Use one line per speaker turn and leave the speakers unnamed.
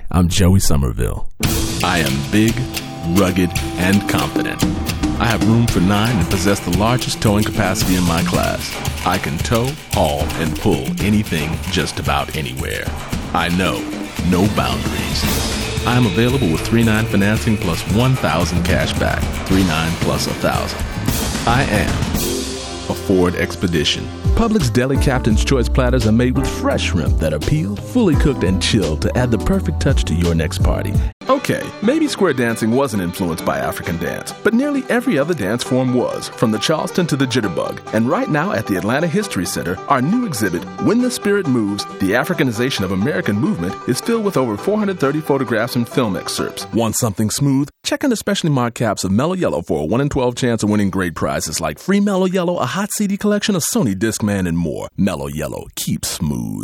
I'm Joey Somerville. I am big, rugged, and confident. I have room for 9 and possess the largest towing capacity in my class. I can tow, haul, and pull anything just about anywhere. I know no boundaries. I am available with 3-9 financing plus 1,000 cash back, 3-9 plus 1,000. I am a Ford Expedition. Publix Deli Captain's Choice platters are made with fresh shrimp that are peeled, fully cooked, and chilled to add the perfect touch to your next party. Okay, maybe square dancing wasn't influenced by African dance, but nearly every other dance form was, from the Charleston to the jitterbug. And right now at the Atlanta History Center, our new exhibit, When the Spirit Moves, the Africanization of American Movement, is filled with over 430 photographs and film excerpts. Want something smooth? Check in the specially marked caps of Mellow Yellow for a 1 in 12 chance of winning great prizes like free Mellow Yellow, a hot CD collection, a Sony Discman, and more. Mellow Yellow, keep smooth.